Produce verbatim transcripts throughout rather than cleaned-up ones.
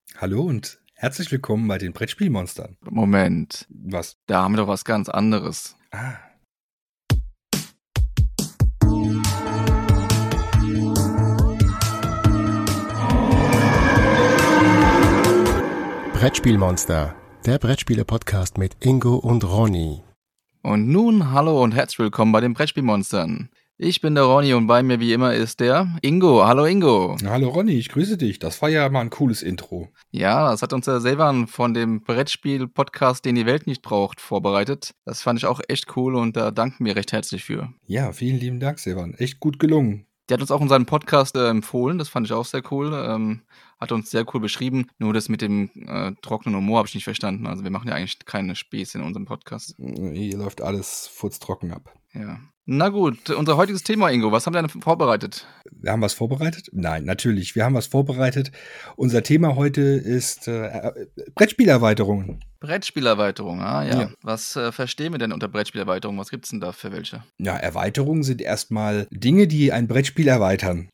Hallo und herzlich willkommen bei den Brettspielmonstern. Moment, Was? da haben wir doch was ganz anderes. Ah, Brettspielmonster, der Brettspiele-Podcast mit Ingo und Ronny. Und nun hallo und herzlich willkommen bei den Brettspielmonstern. Ich bin der Ronny und bei mir wie immer ist der Ingo. Hallo Ingo. hallo Ronny, ich grüße dich. Das war ja mal ein cooles Intro. Ja, das hat uns der Silvan von dem Brettspiel-Podcast, den die Welt nicht braucht, vorbereitet. Das fand ich auch echt cool und da danken wir recht herzlich für. Ja, vielen lieben Dank, Silvan. Echt gut gelungen. Der hat uns auch in seinem Podcast äh, empfohlen, das fand ich auch sehr cool. Ähm, hat uns sehr cool beschrieben. Nur das mit dem äh, trockenen Humor habe ich nicht verstanden. Also wir machen ja eigentlich keine Späße in unserem Podcast. Hier läuft alles furztrocken ab. Ja. Na gut, unser heutiges Thema, Ingo, was haben wir denn vorbereitet? Wir haben was vorbereitet? Nein, natürlich, wir haben was vorbereitet. Unser Thema heute ist äh, Brettspielerweiterungen. Brettspielerweiterung, ah ja. Ja. Was äh, verstehen wir denn unter Brettspielerweiterung? Was gibt's denn da für welche? Ja, Erweiterungen sind erstmal Dinge, die ein Brettspiel erweitern.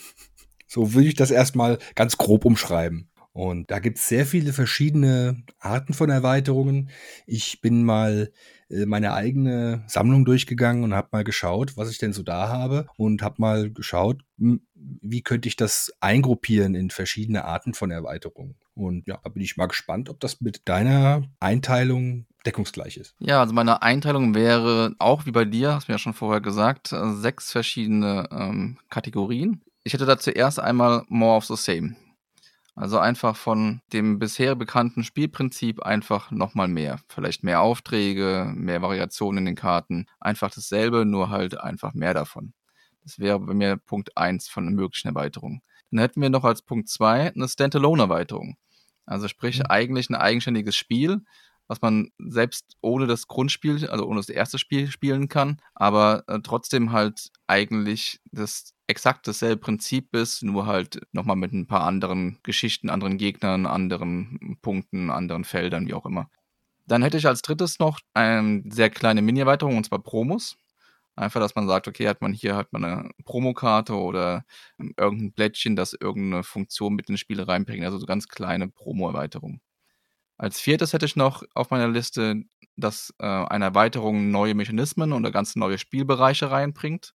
So würde ich das erstmal ganz grob umschreiben. Und da gibt es sehr viele verschiedene Arten von Erweiterungen. Ich bin mal äh, meine eigene Sammlung durchgegangen und habe mal geschaut, was ich denn so da habe. Und habe mal geschaut, hm, wie könnte ich das eingruppieren in verschiedene Arten von Erweiterungen. Und ja, da bin ich mal gespannt, ob das mit deiner Einteilung deckungsgleich ist. Ja, also meine Einteilung wäre auch wie bei dir, hast du mir ja schon vorher gesagt, äh, sechs verschiedene ähm, Kategorien. Ich hätte da zuerst einmal More of the Same. Also einfach von dem bisher bekannten Spielprinzip einfach nochmal mehr. Vielleicht mehr Aufträge, mehr Variationen in den Karten. Einfach dasselbe, nur halt einfach mehr davon. Das wäre bei mir Punkt eins von einer möglichen Erweiterung. Dann hätten wir noch als Punkt zwei eine Standalone-Erweiterung. Also sprich Mhm. eigentlich ein eigenständiges Spiel, was man selbst ohne das Grundspiel, also ohne das erste Spiel spielen kann, aber äh, trotzdem halt eigentlich das exakt dasselbe Prinzip ist, nur halt nochmal mit ein paar anderen Geschichten, anderen Gegnern, anderen Punkten, anderen Feldern, wie auch immer. Dann hätte ich als drittes noch eine sehr kleine Mini-Erweiterung, und zwar Promos. Einfach, dass man sagt, okay, hat man hier hat man eine Promokarte oder ähm, irgendein Blättchen, das irgendeine Funktion mit ins Spiel reinbringt. Also so ganz kleine Promo-Erweiterungen. Als viertes hätte ich noch auf meiner Liste, dass äh, eine Erweiterung neue Mechanismen oder ganz neue Spielbereiche reinbringt.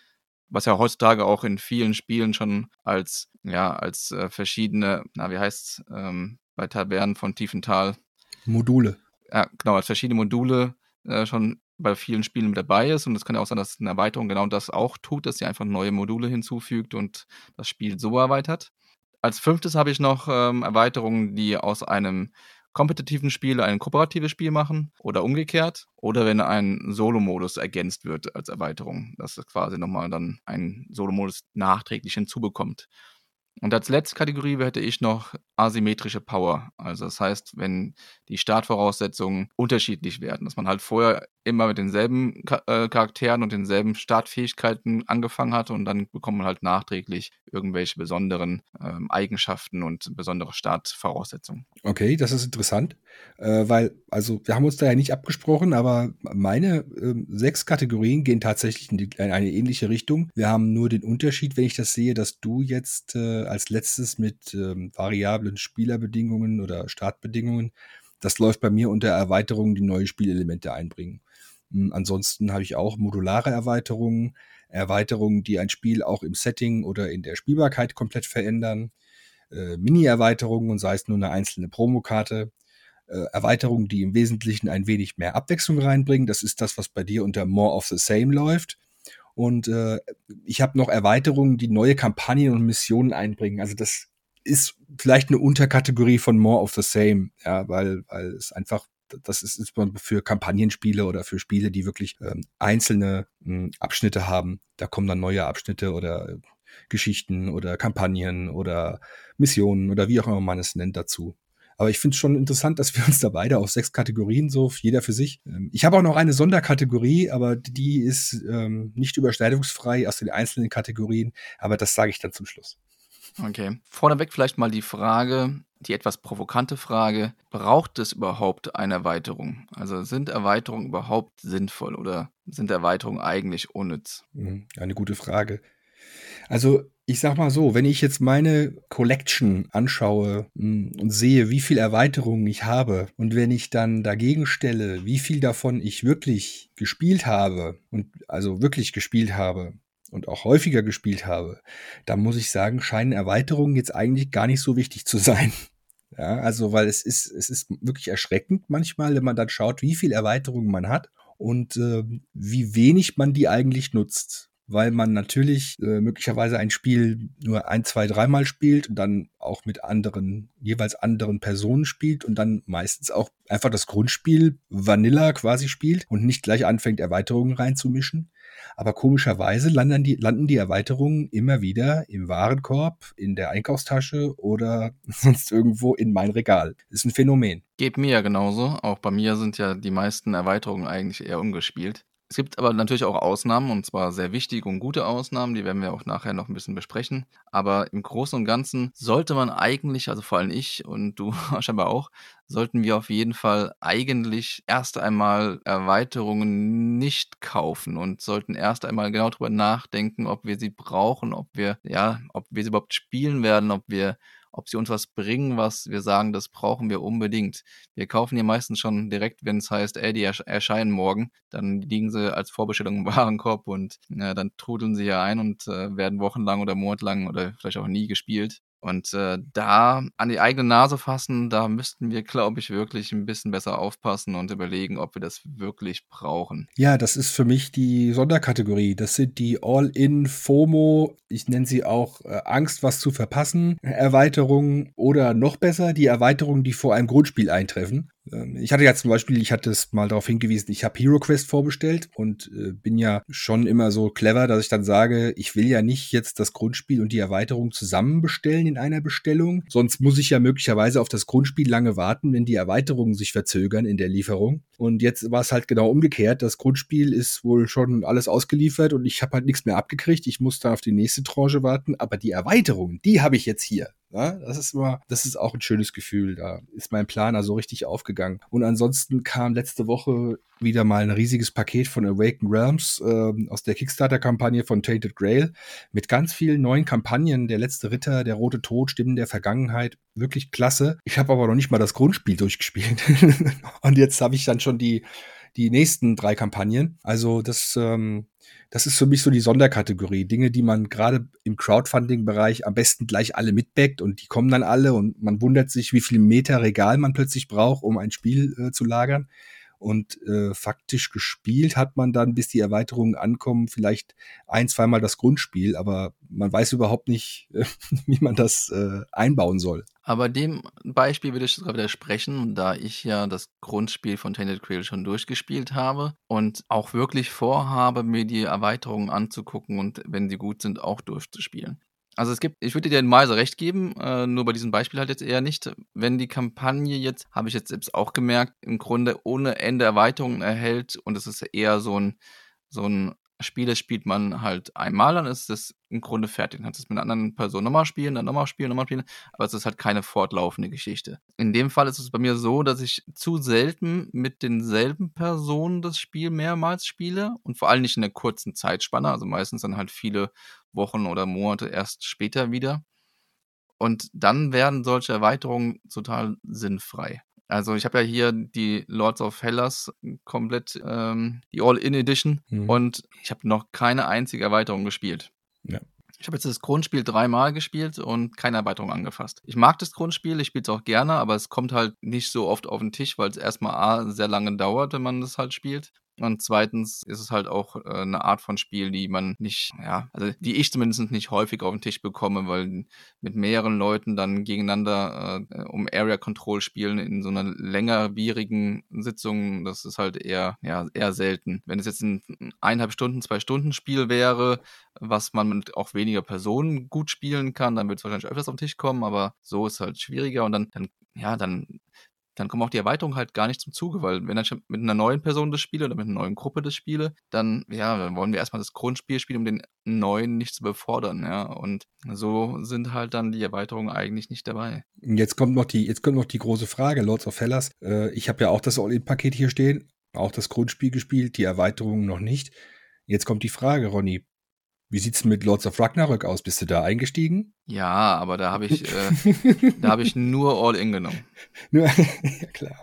Was ja heutzutage auch in vielen Spielen schon als, ja, als äh, verschiedene, na, wie heißt's, ähm, bei Tavernen von Tiefenthal, Module. ja, genau, als verschiedene Module äh, schon bei vielen Spielen mit dabei ist. Und es kann ja auch sein, dass eine Erweiterung genau das auch tut, dass sie einfach neue Module hinzufügt und das Spiel so erweitert. Als fünftes habe ich noch ähm, Erweiterungen, die aus einem kompetitiven Spiel ein kooperatives Spiel machen oder umgekehrt. Oder wenn ein Solo-Modus ergänzt wird als Erweiterung, dass es quasi nochmal dann ein Solo-Modus nachträglich hinzubekommt. Und als letzte Kategorie hätte ich noch asymmetrische Power. Also das heißt, wenn die Startvoraussetzungen unterschiedlich werden, dass man halt vorher immer mit denselben Ka- äh, Charakteren und denselben Startfähigkeiten angefangen hat und dann bekommt man halt nachträglich irgendwelche besonderen ähm, Eigenschaften und besondere Startvoraussetzungen. Okay, das ist interessant, äh, weil, also wir haben uns da ja nicht abgesprochen, aber meine ähm, sechs Kategorien gehen tatsächlich in, die, in eine ähnliche Richtung. Wir haben nur den Unterschied, wenn ich das sehe, dass du jetzt äh, als letztes mit ähm, variablen Spielerbedingungen oder Startbedingungen, das läuft bei mir unter Erweiterungen, die neue Spielelemente einbringen. Ähm, ansonsten habe ich auch modulare Erweiterungen, Erweiterungen, die ein Spiel auch im Setting oder in der Spielbarkeit komplett verändern. Äh, Mini-Erweiterungen und sei es nur eine einzelne Promokarte. Äh, Erweiterungen, die im Wesentlichen ein wenig mehr Abwechslung reinbringen. Das ist das, was bei dir unter More of the Same läuft. Und äh, ich habe noch Erweiterungen, die neue Kampagnen und Missionen einbringen. Also das ist vielleicht eine Unterkategorie von More of the Same, ja, weil, weil es einfach, das ist, ist für Kampagnenspiele oder für Spiele, die wirklich ähm, einzelne mh, Abschnitte haben. Da kommen dann neue Abschnitte oder Geschichten oder Kampagnen oder Missionen oder wie auch immer man es nennt dazu. Aber ich finde es schon interessant, dass wir uns da beide auf sechs Kategorien so, jeder für sich. Ähm, ich habe auch noch eine Sonderkategorie, aber die ist ähm, nicht überschneidungsfrei aus den einzelnen Kategorien. Aber das sage ich dann zum Schluss. Okay. Vorneweg vielleicht mal die Frage, die etwas provokante Frage, braucht es überhaupt eine Erweiterung? Also sind Erweiterungen überhaupt sinnvoll oder sind Erweiterungen eigentlich unnütz? Mhm, eine gute Frage. Also Ich sag mal so, wenn ich jetzt meine Collection anschaue mh, und sehe, wie viel Erweiterungen ich habe und wenn ich dann dagegen stelle, wie viel davon ich wirklich gespielt habe und also wirklich gespielt habe und auch häufiger gespielt habe, dann muss ich sagen, scheinen Erweiterungen jetzt eigentlich gar nicht so wichtig zu sein. Ja, also weil es ist, es ist wirklich erschreckend manchmal, wenn man dann schaut, wie viel Erweiterungen man hat und äh, wie wenig man die eigentlich nutzt. Weil man natürlich äh, möglicherweise ein Spiel nur ein, zwei, dreimal spielt und dann auch mit anderen, jeweils anderen Personen spielt und dann meistens auch einfach das Grundspiel Vanilla quasi spielt und nicht gleich anfängt, Erweiterungen reinzumischen. Aber komischerweise landen die, landen die Erweiterungen immer wieder im Warenkorb, in der Einkaufstasche oder sonst irgendwo in mein Regal. Das ist ein Phänomen. Geht mir ja genauso. Auch bei mir sind ja die meisten Erweiterungen eigentlich eher ungespielt. Es gibt aber natürlich auch Ausnahmen, und zwar sehr wichtige und gute Ausnahmen, die werden wir auch nachher noch ein bisschen besprechen. Aber im Großen und Ganzen sollte man eigentlich, also vor allem ich und du scheinbar auch, sollten wir auf jeden Fall eigentlich erst einmal Erweiterungen nicht kaufen und sollten erst einmal genau drüber nachdenken, ob wir sie brauchen, ob wir, ja, ob wir sie überhaupt spielen werden, ob wir ob sie uns was bringen, was wir sagen, das brauchen wir unbedingt. Wir kaufen die meistens schon direkt, wenn es heißt, ey, die ersch- erscheinen morgen. Dann liegen sie als Vorbestellung im Warenkorb und ja, dann trudeln sie ja ein und äh, werden wochenlang oder monatelang oder vielleicht auch nie gespielt. Und äh, da an die eigene Nase fassen, da müssten wir, glaube ich, wirklich ein bisschen besser aufpassen und überlegen, ob wir das wirklich brauchen. Ja, das ist für mich die Sonderkategorie. Das sind die All-in-FOMO, ich nenne sie auch äh, Angst, was zu verpassen, Erweiterungen oder noch besser, die Erweiterungen, die vor einem Grundspiel eintreffen. Ähm, ich hatte ja zum Beispiel, ich hatte es mal darauf hingewiesen, ich habe HeroQuest vorbestellt und äh, bin ja schon immer so clever, dass ich dann sage, ich will ja nicht jetzt das Grundspiel und die Erweiterung zusammen bestellen in einer Bestellung. Sonst muss ich ja möglicherweise auf das Grundspiel lange warten, wenn die Erweiterungen sich verzögern in der Lieferung. Und jetzt war es halt genau umgekehrt. Das Grundspiel ist wohl schon alles ausgeliefert und ich habe halt nichts mehr abgekriegt. Ich muss dann auf die nächste Tranche warten. Aber die Erweiterungen, die habe ich jetzt hier. Ja, das ist immer, das ist auch ein schönes Gefühl. Da ist mein Planer so richtig aufgegangen. Und ansonsten kam letzte Woche wieder mal ein riesiges Paket von Awakened Realms äh, aus der Kickstarter-Kampagne von Tainted Grail mit ganz vielen neuen Kampagnen. Der letzte Ritter, der rote Tod, Stimmen der Vergangenheit. Wirklich klasse. Ich habe aber noch nicht mal das Grundspiel durchgespielt. Und jetzt habe ich dann schon die die nächsten drei Kampagnen. Also das, ähm, das ist für mich so die Sonderkategorie. Dinge, die man gerade im Crowdfunding-Bereich am besten gleich alle mitbackt und die kommen dann alle und man wundert sich, wie viel Meter Regal man plötzlich braucht, um ein Spiel äh, zu lagern. Und äh, faktisch gespielt hat man dann, bis die Erweiterungen ankommen, vielleicht ein-, zweimal das Grundspiel, aber man weiß überhaupt nicht, äh, wie man das äh, einbauen soll. Aber dem Beispiel würde ich sogar widersprechen, da ich ja das Grundspiel von Tainted Grail schon durchgespielt habe und auch wirklich vorhabe, mir die Erweiterungen anzugucken und wenn sie gut sind, auch durchzuspielen. Also es gibt, ich würde dir mal so recht geben, äh, nur bei diesem Beispiel halt jetzt eher nicht. Wenn die Kampagne jetzt, habe ich jetzt selbst auch gemerkt, im Grunde ohne Ende Erweiterungen erhält und es ist eher so ein, so ein Spiel, das spielt man halt einmal, dann ist es im Grunde fertig. Dann kannst du es mit einer anderen Person nochmal spielen, dann nochmal spielen, nochmal spielen, aber es ist halt keine fortlaufende Geschichte. In dem Fall ist es bei mir so, dass ich zu selten mit denselben Personen das Spiel mehrmals spiele und vor allem nicht in der kurzen Zeitspanne, also meistens dann halt viele Wochen oder Monate erst später wieder. Und dann werden solche Erweiterungen total sinnfrei. Also ich habe ja hier die Lords of Hellas komplett, ähm, die All-In-Edition Mhm. und ich habe noch keine einzige Erweiterung gespielt. Ja. Ich habe jetzt das Grundspiel dreimal gespielt und keine Erweiterung angefasst. Ich mag das Grundspiel, ich spiele es auch gerne, aber es kommt halt nicht so oft auf den Tisch, weil es erstmal A, sehr lange dauert, wenn man das halt spielt. Und zweitens ist es halt auch äh, eine Art von Spiel, die man nicht, ja, also die ich zumindest nicht häufig auf den Tisch bekomme, weil mit mehreren Leuten dann gegeneinander äh, um Area Control spielen in so einer längerwierigen Sitzung, das ist halt eher, ja, eher selten. Wenn es jetzt ein eineinhalb Stunden, zwei Stunden Spiel wäre, was man mit auch weniger Personen gut spielen kann, dann wird es wahrscheinlich öfters auf den Tisch kommen, aber so ist es halt schwieriger und dann, dann, ja, dann dann kommen auch die Erweiterungen halt gar nicht zum Zuge, weil wenn ich mit einer neuen Person das spiele oder mit einer neuen Gruppe das spiele, dann, ja, dann wollen wir erstmal das Grundspiel spielen, um den neuen nicht zu befordern, ja, und so sind halt dann die Erweiterungen eigentlich nicht dabei. Jetzt kommt noch die, jetzt kommt noch die große Frage, Lords of Hellas. Äh, ich habe ja auch das All-In-Paket hier stehen, auch das Grundspiel gespielt, die Erweiterungen noch nicht. Jetzt kommt die Frage, Ronny, Wie sieht's mit Lords of Ragnarök aus? Bist du da eingestiegen? Ja, aber da habe ich, äh, da habe ich nur All-In genommen. Ja, klar.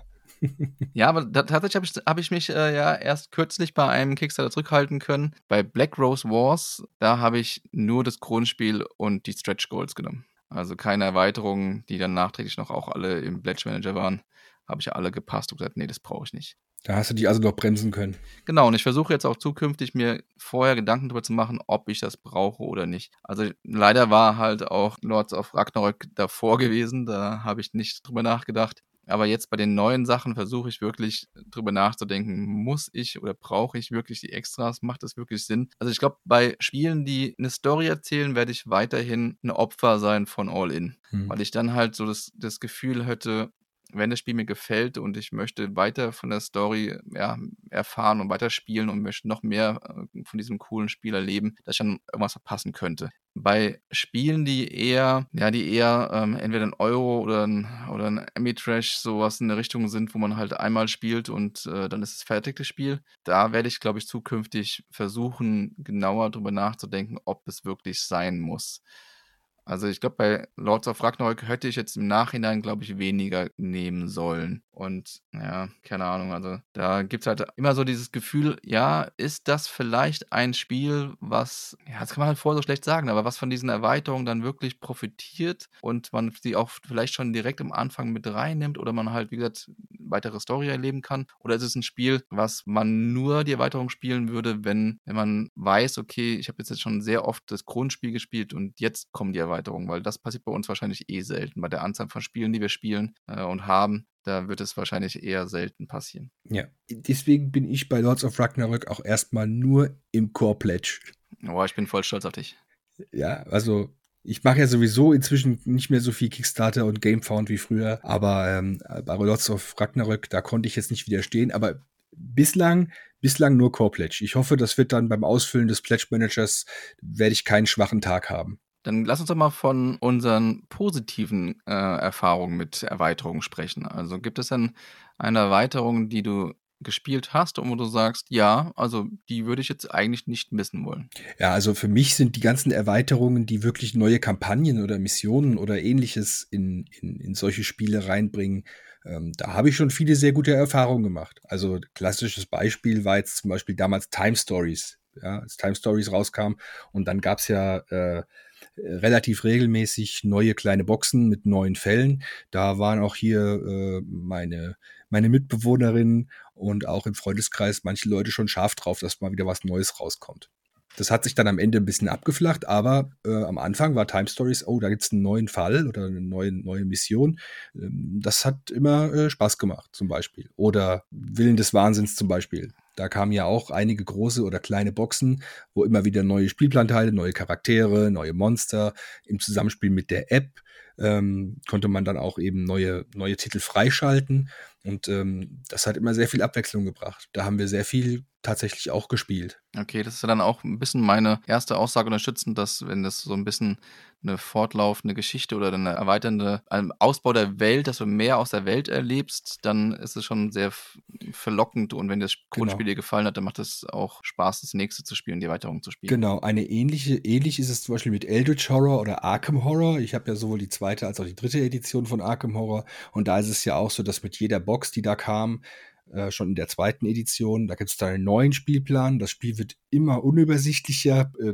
Ja, aber da, tatsächlich habe ich, hab ich mich äh, ja erst kürzlich bei einem Kickstarter zurückhalten können. Bei Black Rose Wars, da habe ich nur das Grundspiel und die Stretch Goals genommen. Also keine Erweiterungen, die dann nachträglich noch auch alle im Pledge Manager waren. Habe ich alle gepasst und gesagt, nee, das brauche ich nicht. Da hast du dich also noch bremsen können. Genau, und ich versuche jetzt auch zukünftig mir vorher Gedanken darüber zu machen, ob ich das brauche oder nicht. Also leider war halt auch Lords of Ragnarök davor gewesen, da habe ich nicht drüber nachgedacht. Aber jetzt bei den neuen Sachen versuche ich wirklich drüber nachzudenken, muss ich oder brauche ich wirklich die Extras? Macht das wirklich Sinn? Also ich glaube, bei Spielen, die eine Story erzählen, werde ich weiterhin ein Opfer sein von All-In. Hm. Weil ich dann halt so das, das Gefühl hätte, wenn das Spiel mir gefällt und ich möchte weiter von der Story ja, erfahren und weiterspielen und möchte noch mehr äh, von diesem coolen Spiel erleben, dass ich dann irgendwas verpassen könnte. Bei Spielen, die eher, ja, die eher ähm, entweder ein Euro oder ein, oder ein Amitrash sowas in der Richtung sind, wo man halt einmal spielt und äh, dann ist es fertig, das Spiel. Da werde ich, glaube ich, zukünftig versuchen, genauer drüber nachzudenken, ob es wirklich sein muss. Also ich glaube, bei Lords of Ragnarök hätte ich jetzt im Nachhinein, glaube ich, weniger nehmen sollen. Und ja, keine Ahnung, also da gibt es halt immer so dieses Gefühl, ja, ist das vielleicht ein Spiel, was, ja, das kann man halt vorher so schlecht sagen, aber was von diesen Erweiterungen dann wirklich profitiert und man sie auch vielleicht schon direkt am Anfang mit reinnimmt oder man halt, wie gesagt, weitere Story erleben kann? Oder ist es ein Spiel, was man nur die Erweiterung spielen würde, wenn, wenn man weiß, okay, ich habe jetzt, jetzt schon sehr oft das Grundspiel gespielt und jetzt kommen die Erweiterungen, weil das passiert bei uns wahrscheinlich eh selten. Bei der Anzahl von Spielen, die wir spielen äh, und haben, da wird es wahrscheinlich eher selten passieren. Ja, deswegen bin ich bei Lords of Ragnarök auch erstmal nur im Core-Pledge. Oh, ich bin voll stolz auf dich. Ja, also ich mache ja sowieso inzwischen nicht mehr so viel Kickstarter und Gamefound wie früher, aber ähm, bei Lords of Ragnarök, da konnte ich jetzt nicht widerstehen, aber bislang, bislang nur Core-Pledge. Ich hoffe, das wird dann beim Ausfüllen des Pledge-Managers, werde ich keinen schwachen Tag haben. Dann lass uns doch mal von unseren positiven äh, Erfahrungen mit Erweiterungen sprechen. Also gibt es denn eine Erweiterung, die du gespielt hast und wo du sagst, ja, also die würde ich jetzt eigentlich nicht missen wollen? Ja, also für mich sind die ganzen Erweiterungen, die wirklich neue Kampagnen oder Missionen oder ähnliches in, in, in solche Spiele reinbringen, ähm, da habe ich schon viele sehr gute Erfahrungen gemacht. Also klassisches Beispiel war jetzt zum Beispiel damals Time Stories. Ja, als Time Stories rauskam und dann gab es ja äh, relativ regelmäßig neue kleine Boxen mit neuen Fällen. Da waren auch hier äh, meine, meine Mitbewohnerinnen und auch im Freundeskreis manche Leute schon scharf drauf, dass mal wieder was Neues rauskommt. Das hat sich dann am Ende ein bisschen abgeflacht, aber äh, am Anfang war Time Stories, oh, da gibt's einen neuen Fall oder eine neue, neue Mission. Ähm, das hat immer äh, Spaß gemacht, zum Beispiel. Oder Willen des Wahnsinns zum Beispiel. Da kamen ja auch einige große oder kleine Boxen, wo immer wieder neue Spielplanteile, neue Charaktere, neue Monster im Zusammenspiel mit der App ähm, konnte man dann auch eben neue, neue Titel freischalten. Und ähm, das hat immer sehr viel Abwechslung gebracht. Da haben wir sehr viel tatsächlich auch gespielt. Okay, das ist ja dann auch ein bisschen meine erste Aussage unterstützend, dass wenn das so ein bisschen eine fortlaufende Geschichte oder eine erweiternde ein Ausbau der Welt, dass du mehr aus der Welt erlebst, dann ist es schon sehr f- verlockend und wenn dir das Grundspiel Genau. dir gefallen hat, dann macht es auch Spaß, das nächste zu spielen, die Erweiterung zu spielen. Genau, eine ähnliche, ähnlich ist es zum Beispiel mit Eldritch Horror oder Arkham Horror. Ich habe ja sowohl die zweite als auch die dritte Edition von Arkham Horror. Und da ist es ja auch so, dass mit jeder Box, die da kam, äh, schon in der zweiten Edition, da gibt es dann einen neuen Spielplan. Das Spiel wird immer unübersichtlicher. Äh,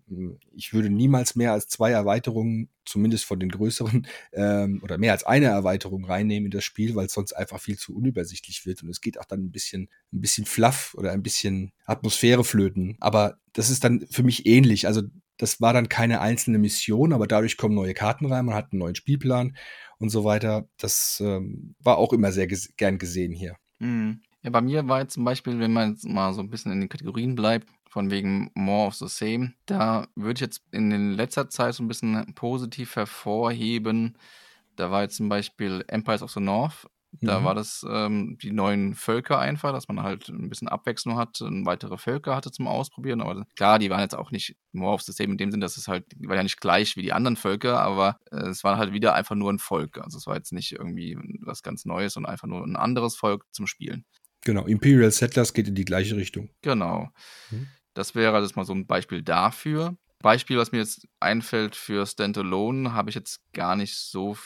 ich würde niemals mehr als zwei Erweiterungen, zumindest von den größeren, ähm, oder mehr als eine Erweiterung reinnehmen in das Spiel, weil es sonst einfach viel zu unübersichtlich wird und es geht auch dann ein bisschen, ein bisschen fluff oder ein bisschen Atmosphäre flöten. Aber das ist dann für mich ähnlich. Also das war dann keine einzelne Mission, aber dadurch kommen neue Karten rein, man hat einen neuen Spielplan und so weiter. Das ähm, war auch immer sehr ges- gern gesehen hier. Mhm. Ja, bei mir war jetzt zum Beispiel, wenn man jetzt mal so ein bisschen in den Kategorien bleibt, von wegen more of the same, da würde ich jetzt in den letzter Zeit so ein bisschen positiv hervorheben. Da war jetzt zum Beispiel Empires of the North. Da Mhm. war das ähm, die neuen Völker einfach, dass man halt ein bisschen Abwechslung hat und weitere Völker hatte zum Ausprobieren. Aber klar, die waren jetzt auch nicht more of the same in dem Sinn, dass es halt, die waren ja nicht gleich wie die anderen Völker, aber äh, es war halt wieder einfach nur ein Volk. Also es war jetzt nicht irgendwie was ganz Neues und einfach nur ein anderes Volk zum Spielen. Genau, Imperial Settlers geht in die gleiche Richtung. Genau. Mhm. Das wäre das mal so ein Beispiel dafür. Beispiel, was mir jetzt einfällt für Standalone, habe ich jetzt gar nicht so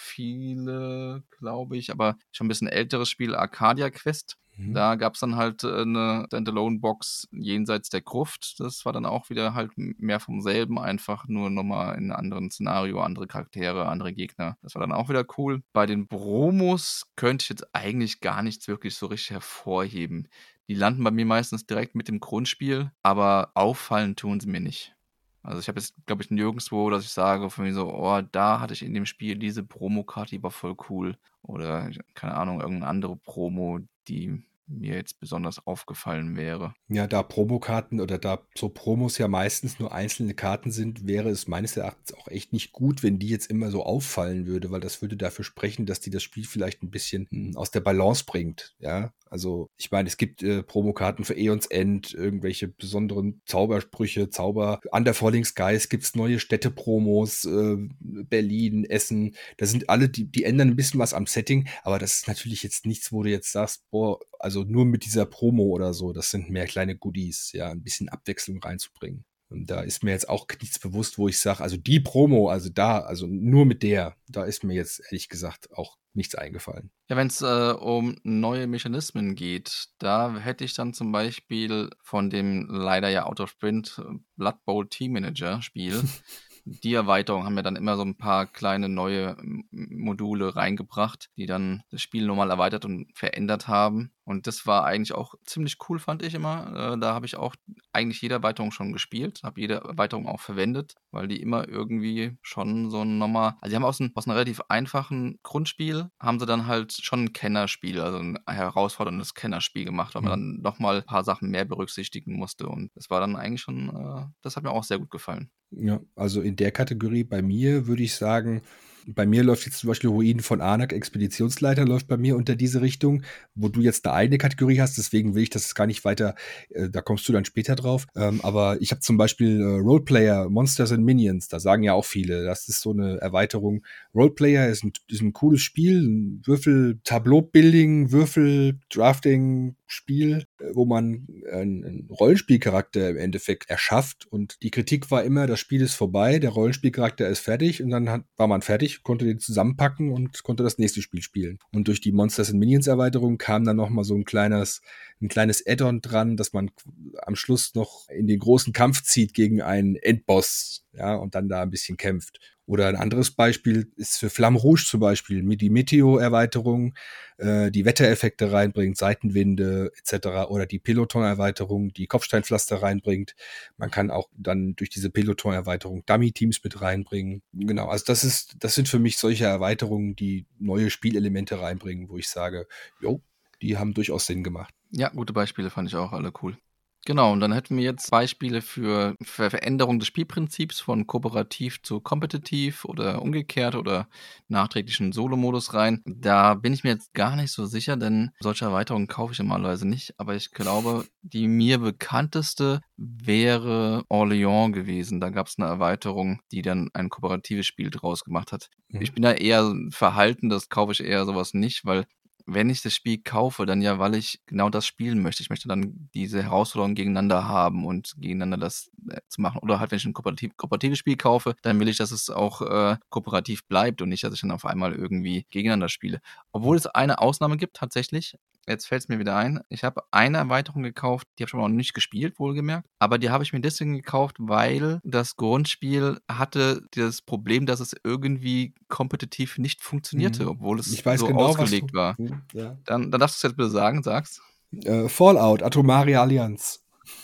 viele, glaube ich, aber schon ein bisschen älteres Spiel, Arcadia Quest. Mhm. Da gab es dann halt äh, eine Standalone-Box jenseits der Gruft. Das war dann auch wieder halt mehr vom selben, einfach nur nochmal in einem anderen Szenario, andere Charaktere, andere Gegner. Das war dann auch wieder cool. Bei den Promos könnte ich jetzt eigentlich gar nichts wirklich so richtig hervorheben. Die landen bei mir meistens direkt mit dem Grundspiel, aber auffallen tun sie mir nicht. Also ich habe jetzt, glaube ich, nirgendwo, dass ich sage von mir so, oh, da hatte ich in dem Spiel diese Promokarte, die war voll cool. Oder, keine Ahnung, irgendeine andere Promo, die mir jetzt besonders aufgefallen wäre. Ja, da Promokarten oder da so Promos ja meistens nur einzelne Karten sind, wäre es meines Erachtens auch echt nicht gut, wenn die jetzt immer so auffallen würde, weil das würde dafür sprechen, dass die das Spiel vielleicht ein bisschen hm, aus der Balance bringt. Ja, also ich meine, es gibt äh, Promokarten für Aeons End, irgendwelche besonderen Zaubersprüche, Zauber. Under Falling Skies gibt's neue Städte-Promos, äh, Berlin, Essen. Da sind alle, die, die ändern ein bisschen was am Setting, aber das ist natürlich jetzt nichts, wo du jetzt sagst, boah, also nur mit dieser Promo oder so, das sind mehr kleine Goodies, ja, ein bisschen Abwechslung reinzubringen. Und da ist mir jetzt auch nichts bewusst, wo ich sage, also die Promo, also da, also nur mit der, da ist mir jetzt ehrlich gesagt auch nichts eingefallen. Ja, wenn es äh, um neue Mechanismen geht, da hätte ich dann zum Beispiel von dem leider ja Out of Print äh, Blood Bowl Team Manager Spiel, die Erweiterung haben ja dann immer so ein paar kleine neue M- Module reingebracht, die dann das Spiel nochmal erweitert und verändert haben. Und das war eigentlich auch ziemlich cool, fand ich immer. Äh, da habe ich auch eigentlich jede Erweiterung schon gespielt, habe jede Erweiterung auch verwendet, weil die immer irgendwie schon so ein nochmal, also die haben aus, ein, aus einem relativ einfachen Grundspiel, haben sie dann halt schon ein Kennerspiel, also ein herausforderndes Kennerspiel gemacht, weil man Mhm. dann nochmal ein paar Sachen mehr berücksichtigen musste. Und das war dann eigentlich schon, äh, das hat mir auch sehr gut gefallen. Ja, also in der Kategorie bei mir würde ich sagen, bei mir läuft jetzt zum Beispiel Ruinen von Arnak, Expeditionsleiter, läuft bei mir unter diese Richtung, wo du jetzt eine eigene Kategorie hast, deswegen will ich das gar nicht weiter, äh, da kommst du dann später drauf. Ähm, aber ich habe zum Beispiel äh, Roleplayer, Monsters and Minions, da sagen ja auch viele, das ist so eine Erweiterung. Roleplayer ist ein, ist ein cooles Spiel, ein Würfel-Tableau-Building, Würfel-Drafting-Spiel, äh, wo man einen, einen Rollenspielcharakter im Endeffekt erschafft. Und die Kritik war immer, das Spiel ist vorbei, der Rollenspielcharakter ist fertig und dann hat, war man fertig, konnte den zusammenpacken und konnte das nächste Spiel spielen. Und durch die Monsters and Minions Erweiterung kam dann noch mal so ein kleines, ein kleines Add-on dran, dass man am Schluss noch in den großen Kampf zieht gegen einen Endboss, ja, und dann da ein bisschen kämpft. Oder ein anderes Beispiel ist für Flamme Rouge zum Beispiel, mit die Meteo-Erweiterung, äh, die Wettereffekte reinbringt, Seitenwinde et cetera. Oder die Peloton-Erweiterung, die Kopfsteinpflaster reinbringt. Man kann auch dann durch diese Peloton-Erweiterung Dummy-Teams mit reinbringen. Genau, also das ist, das sind für mich solche Erweiterungen, die neue Spielelemente reinbringen, wo ich sage, jo, die haben durchaus Sinn gemacht. Ja, gute Beispiele fand ich auch alle cool. Genau, und dann hätten wir jetzt Beispiele für, für Veränderung des Spielprinzips von kooperativ zu kompetitiv oder umgekehrt oder nachträglichen Solo-Modus rein. Da bin ich mir jetzt gar nicht so sicher, denn solche Erweiterungen kaufe ich normalerweise nicht. Aber ich glaube, die mir bekannteste wäre Orléans gewesen. Da gab es eine Erweiterung, die dann ein kooperatives Spiel draus gemacht hat. Mhm. Ich bin da eher verhalten, das kaufe ich eher sowas nicht, weil wenn ich das Spiel kaufe, dann ja, weil ich genau das spielen möchte. Ich möchte dann diese Herausforderungen gegeneinander haben und gegeneinander das äh, zu machen. Oder halt, wenn ich ein kooperativ, kooperatives Spiel kaufe, dann will ich, dass es auch äh, kooperativ bleibt und nicht, dass ich dann auf einmal irgendwie gegeneinander spiele. Obwohl es eine Ausnahme gibt, tatsächlich. Jetzt fällt es mir wieder ein. Ich habe eine Erweiterung gekauft, die habe ich aber noch nicht gespielt, wohlgemerkt. Aber die habe ich mir deswegen gekauft, weil das Grundspiel hatte das Problem, dass es irgendwie kompetitiv nicht funktionierte, Mhm. obwohl es Ich weiß so genau, was ausgelegt du. war. Mhm, ja. Dann, dann darfst du es jetzt bitte sagen, sag's. Äh, Fallout, Atomaria Allianz.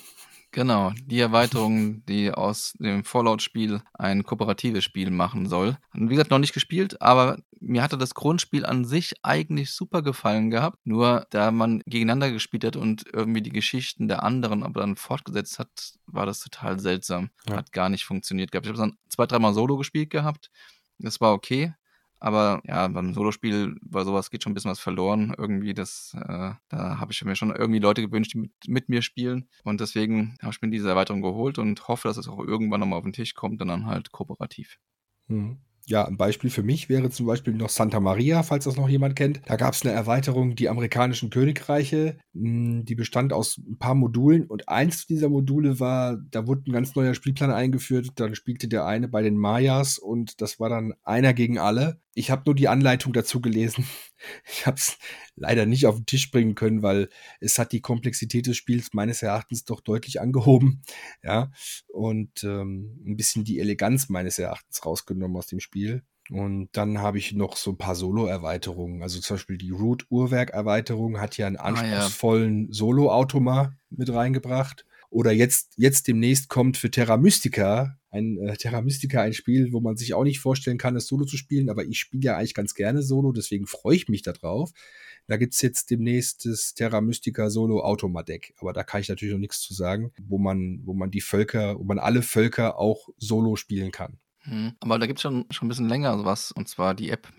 Genau, die Erweiterung, die aus dem Fallout-Spiel ein kooperatives Spiel machen soll. Und wie gesagt, noch nicht gespielt, aber mir hatte das Grundspiel an sich eigentlich super gefallen gehabt. Nur da man gegeneinander gespielt hat und irgendwie die Geschichten der anderen aber dann fortgesetzt hat, war das total seltsam. Ja. Hat gar nicht funktioniert gehabt. Ich habe es dann zwei, dreimal Solo gespielt gehabt. Das war okay. Aber ja, beim Solospiel bei sowas geht schon ein bisschen was verloren. Irgendwie, das, äh, da habe ich mir schon irgendwie Leute gewünscht, die mit, mit mir spielen. Und deswegen habe ich mir diese Erweiterung geholt und hoffe, dass es auch irgendwann nochmal auf den Tisch kommt und dann halt kooperativ. Mhm. Ja, ein Beispiel für mich wäre zum Beispiel noch Santa Maria, falls das noch jemand kennt. Da gab es eine Erweiterung, die amerikanischen Königreiche. Mh, Die bestand aus ein paar Modulen und eins dieser Module war, da wurde ein ganz neuer Spielplan eingeführt. Dann spielte der eine bei den Mayas und das war dann einer gegen alle. Ich habe nur die Anleitung dazu gelesen. Ich habe es leider nicht auf den Tisch bringen können, weil es hat die Komplexität des Spiels meines Erachtens doch deutlich angehoben. Ja, und ähm, ein bisschen die Eleganz meines Erachtens rausgenommen aus dem Spiel. Und dann habe ich noch so ein paar Solo-Erweiterungen. Also zum Beispiel die Root-Uhrwerk-Erweiterung hat ja einen Ah ja. anspruchsvollen Solo-Automa mit reingebracht. Oder jetzt, jetzt demnächst kommt für Terra Mystica ein äh, Terra Mystica ein Spiel, wo man sich auch nicht vorstellen kann, es Solo zu spielen, aber ich spiele ja eigentlich ganz gerne Solo, deswegen freue ich mich da drauf. Da gibt's jetzt demnächst das Terra Mystica Solo Automa-Deck, aber da kann ich natürlich noch nichts zu sagen, wo man, wo man die Völker, wo man alle Völker auch Solo spielen kann. Hm. Aber da gibt es schon, schon ein bisschen länger sowas, und zwar die App.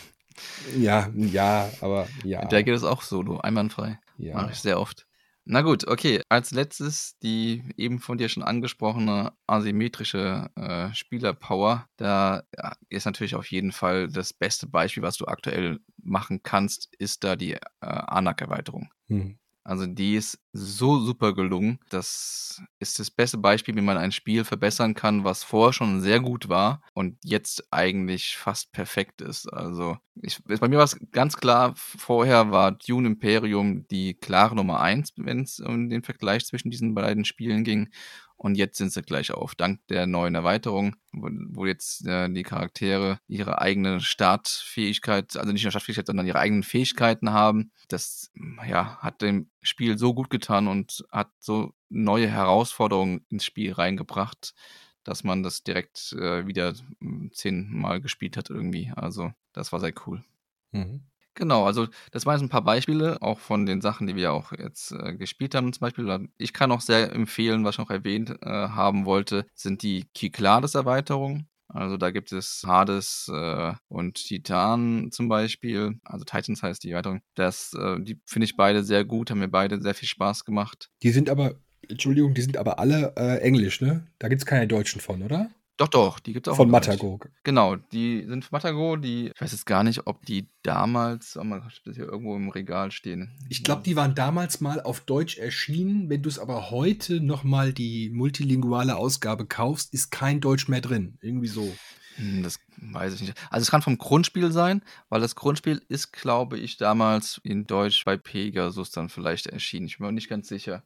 Ja, ja, aber ja. Mit der geht es auch solo, einwandfrei. Ja. Mache ich sehr oft. Na gut, okay. Als letztes die eben von dir schon angesprochene asymmetrische äh, Spielerpower. Da ja, ist natürlich auf jeden Fall das beste Beispiel, was du aktuell machen kannst, ist da die äh, Anak-Erweiterung. Hm. Also die ist so super gelungen. Das ist das beste Beispiel, wie man ein Spiel verbessern kann, was vorher schon sehr gut war und jetzt eigentlich fast perfekt ist. Also ich, bei mir war es ganz klar, vorher war Dune Imperium die klare Nummer eins, wenn es um den Vergleich zwischen diesen beiden Spielen ging. Und jetzt sind sie gleich auf, dank der neuen Erweiterung, wo, wo jetzt äh, die Charaktere ihre eigene Startfähigkeit, also nicht nur Startfähigkeit, sondern ihre eigenen Fähigkeiten haben. Das ja, hat dem Spiel so gut getan und hat so neue Herausforderungen ins Spiel reingebracht, dass man das direkt äh, wieder zehnmal gespielt hat irgendwie. Also das war sehr cool. Mhm. Genau, also das waren jetzt ein paar Beispiele, auch von den Sachen, die wir auch jetzt äh, gespielt haben zum Beispiel. Ich kann auch sehr empfehlen, was ich noch erwähnt äh, haben wollte, sind die Kyklades-Erweiterungen. Also da gibt es Hades äh, und Titan zum Beispiel, also Titans heißt die Erweiterung. Das, äh, die finde ich beide sehr gut, haben mir beide sehr viel Spaß gemacht. Die sind aber, Entschuldigung, die sind aber alle äh, Englisch, ne? Da gibt's keine Deutschen von, oder? Doch, doch, die gibt es auch. Von in Deutsch. Matago. Genau, die sind von Matago, die, ich weiß jetzt gar nicht, ob die damals, oh man hat das hier irgendwo im Regal stehen. Ich glaube, die waren damals mal auf Deutsch erschienen. Wenn du es aber heute nochmal die multilinguale Ausgabe kaufst, ist kein Deutsch mehr drin. Irgendwie so. Hm, Das weiß ich nicht. Also es kann vom Grundspiel sein, weil das Grundspiel ist, glaube ich, damals in Deutsch bei Pegasus dann vielleicht erschienen. Ich bin mir nicht ganz sicher.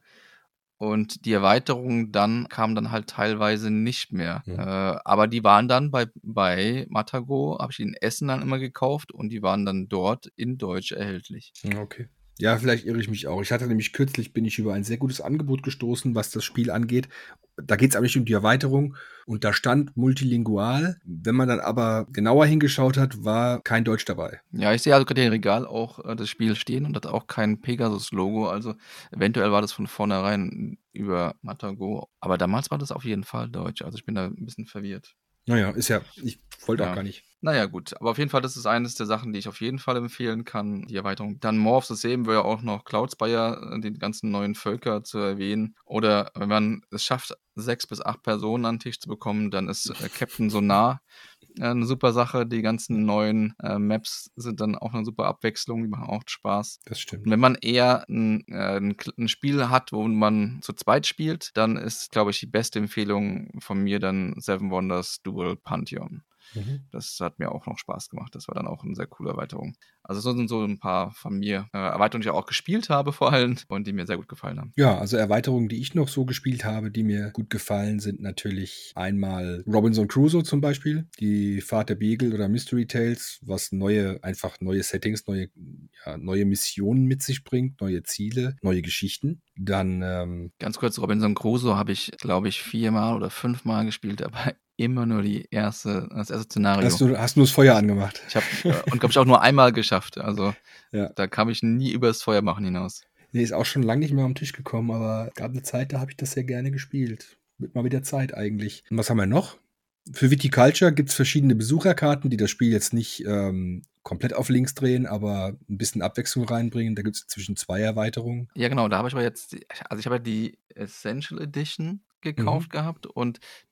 Und die Erweiterungen dann kamen dann halt teilweise nicht mehr. Hm. Äh, aber die waren dann bei, bei Matago, habe ich die in Essen dann immer gekauft und die waren dann dort in Deutsch erhältlich. Okay. Ja, vielleicht irre ich mich auch. Ich hatte nämlich kürzlich, bin ich über ein sehr gutes Angebot gestoßen, was das Spiel angeht. Da geht es aber nicht um die Erweiterung und da stand multilingual. Wenn man dann aber genauer hingeschaut hat, war kein Deutsch dabei. Ja, ich sehe also gerade im Regal auch äh, das Spiel stehen und hat auch kein Pegasus-Logo. Also eventuell war das von vornherein über Matago. Aber damals war das auf jeden Fall Deutsch. Also ich bin da ein bisschen verwirrt. Naja, ist ja, ich wollte Ja. auch gar nicht. Naja, gut. Aber auf jeden Fall, das ist eines der Sachen, die ich auf jeden Fall empfehlen kann, die Erweiterung. Dann More of the Same wäre auch noch Cloudspire, äh, die ganzen neuen Völker zu erwähnen. Oder wenn man es schafft, sechs bis acht Personen an den Tisch zu bekommen, dann ist äh, Captain Sonar äh, eine super Sache. Die ganzen neuen äh, Maps sind dann auch eine super Abwechslung, die machen auch Spaß. Das stimmt. Und wenn man eher ein, äh, ein, ein Spiel hat, wo man zu zweit spielt, dann ist, glaube ich, die beste Empfehlung von mir dann Seven Wonders Dual Pantheon. Mhm. Das hat mir auch noch Spaß gemacht. Das war dann auch eine sehr coole Erweiterung. Also so sind so ein paar von mir äh, Erweiterungen, die ich auch gespielt habe vor allem und die mir sehr gut gefallen haben. Ja, also Erweiterungen, die ich noch so gespielt habe, die mir gut gefallen, sind natürlich einmal Robinson Crusoe zum Beispiel, die Fahrt der Beagle oder Mystery Tales, was neue, einfach neue Settings, neue, ja, neue Missionen mit sich bringt, neue Ziele, neue Geschichten. Dann ähm, Ganz kurz, Robinson Crusoe habe ich, glaube ich, viermal oder fünfmal gespielt, aber immer nur die erste, das erste Szenario. hast du, hast du nur das Feuer angemacht. Ich habe äh, und glaube ich auch nur einmal geschafft. Also Ja. da kam ich nie über das Feuer machen hinaus. Nee, ist auch schon lange nicht mehr am Tisch gekommen, aber es gab eine Zeit, da habe ich das sehr gerne gespielt. Wird mal wieder Zeit eigentlich. Und was haben wir noch? Für Viticulture gibt es verschiedene Besucherkarten, die das Spiel jetzt nicht ähm, komplett auf links drehen, aber ein bisschen Abwechslung reinbringen. Da gibt es zwischen zwei Erweiterungen. Ja, genau, da habe ich aber jetzt, also ich habe ja die Essential Edition gekauft Mhm. gehabt und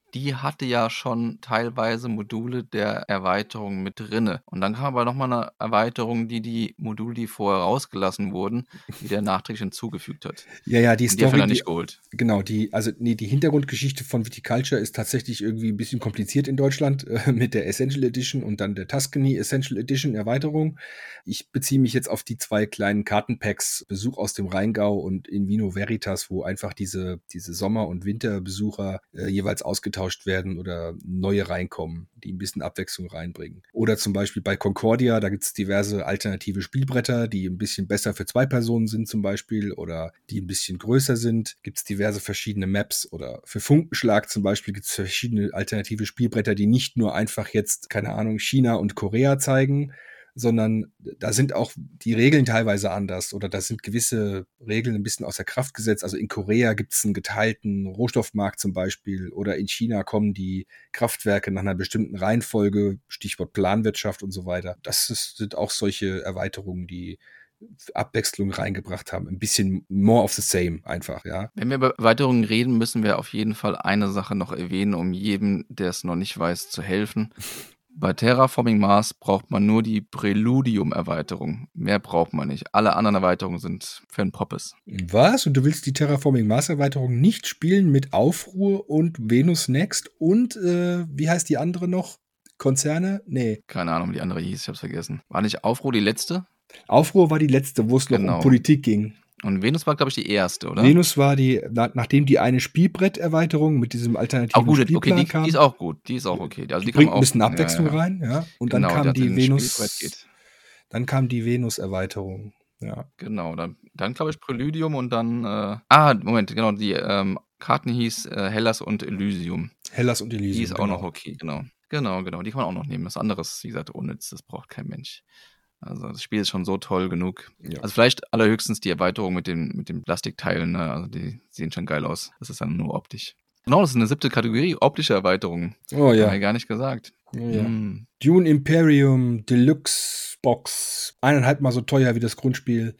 die hatte ja schon teilweise Module der Erweiterung mit drinne. Und dann kam aber nochmal eine Erweiterung, die die Module, die vorher rausgelassen wurden, wieder nachträglich hinzugefügt hat. Ja, ja, die Und die habe ich Story, dann die, nicht geholt. genau, die, also nee, die Hintergrundgeschichte von Viticulture ist tatsächlich irgendwie ein bisschen kompliziert in Deutschland äh, mit der Essential Edition und dann der Tuscany Essential Edition Erweiterung. Ich beziehe mich jetzt auf die zwei kleinen Kartenpacks, Besuch aus dem Rheingau und in Vino Veritas, wo einfach diese, diese Sommer- und Winterbesucher äh, jeweils ausgetauscht werden oder neue reinkommen, die ein bisschen Abwechslung reinbringen. Oder zum Beispiel bei Concordia, da gibt es diverse alternative Spielbretter, die ein bisschen besser für zwei Personen sind zum Beispiel oder die ein bisschen größer sind. Gibt es diverse verschiedene Maps oder für Funkenschlag zum Beispiel gibt es verschiedene alternative Spielbretter, die nicht nur einfach jetzt, keine Ahnung, China und Korea zeigen, sondern da sind auch die Regeln teilweise anders oder da sind gewisse Regeln ein bisschen außer Kraft gesetzt. Also in Korea gibt es einen geteilten Rohstoffmarkt zum Beispiel oder in China kommen die Kraftwerke nach einer bestimmten Reihenfolge, Stichwort Planwirtschaft und so weiter. Das ist, sind auch solche Erweiterungen, die Abwechslung reingebracht haben. Ein bisschen more of the same einfach, ja. Wenn wir über Erweiterungen reden, müssen wir auf jeden Fall eine Sache noch erwähnen, um jedem, der es noch nicht weiß, zu helfen. Bei Terraforming Mars braucht man nur die Preludium-Erweiterung. Mehr braucht man nicht. Alle anderen Erweiterungen sind für ein Poppes. Was? Und du willst die Terraforming Mars Erweiterung nicht spielen mit Aufruhr und Venus Next und, äh, wie heißt die andere noch? Konzerne? Nee. Keine Ahnung, wie die andere hieß, ich hab's vergessen. War nicht Aufruhr die letzte? Aufruhr war die letzte, wo es Genau. noch um Politik ging. Und Venus war, glaube ich, die erste, oder? Venus war die, na, nachdem die eine Spielbrett-Erweiterung mit diesem alternativen Auch gut, Spielplan okay, die, kam. die ist auch gut. Die ist auch okay. Also die die kann bringt man ein bisschen auch, Abwechslung ja, ja. rein, ja. Und Genau, dann kam der die in Venus. Spielbrett geht. Dann kam die Venus-Erweiterung. Ja. Genau, dann, dann glaube ich Preludium und dann. Äh, ah, Moment, genau, die ähm, Karten hieß äh, Hellas und Elysium. Hellas und Elysium. Die ist auch genau. noch okay, genau. Genau, genau. Die kann man auch noch nehmen. Das andere ist, wie gesagt, unnütz, das braucht kein Mensch. Also das Spiel ist schon so toll genug. Ja. Also vielleicht allerhöchstens die Erweiterung mit den, mit den Plastikteilen, ne? Also die sehen schon geil aus. Das ist dann nur optisch. Genau, das ist eine siebte Kategorie, optische Erweiterungen. Oh ja. Haben wir gar nicht gesagt. Oh, ja. Hm. Dune Imperium Deluxe Box. Eineinhalb Mal so teuer wie das Grundspiel.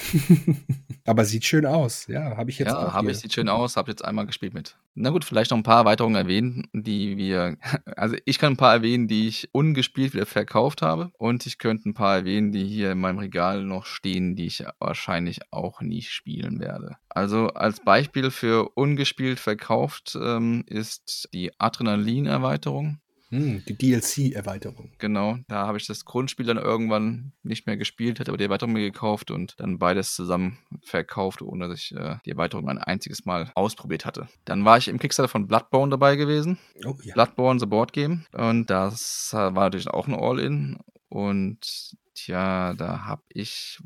Aber sieht schön aus. Ja, habe ich jetzt Ja, auch habe hier. ich, sieht schön aus, habe jetzt einmal gespielt mit. Na gut, vielleicht noch ein paar Erweiterungen erwähnen, die wir, also ich kann ein paar erwähnen, die ich ungespielt wieder verkauft habe und ich könnte ein paar erwähnen, die hier in meinem Regal noch stehen, die ich wahrscheinlich auch nie spielen werde. Also als Beispiel für ungespielt verkauft ähm, ist die Adrenalin-Erweiterung. Hm, die D L C-Erweiterung. Genau, da habe ich das Grundspiel dann irgendwann nicht mehr gespielt, hatte aber die Erweiterung mir gekauft und dann beides zusammen verkauft, ohne dass ich äh, die Erweiterung ein einziges Mal ausprobiert hatte. Dann war ich im Kickstarter von Bloodborne dabei gewesen. Oh ja. Bloodborne, The Board Game. Und das äh, war natürlich auch ein All-In. Und tja, da habe ich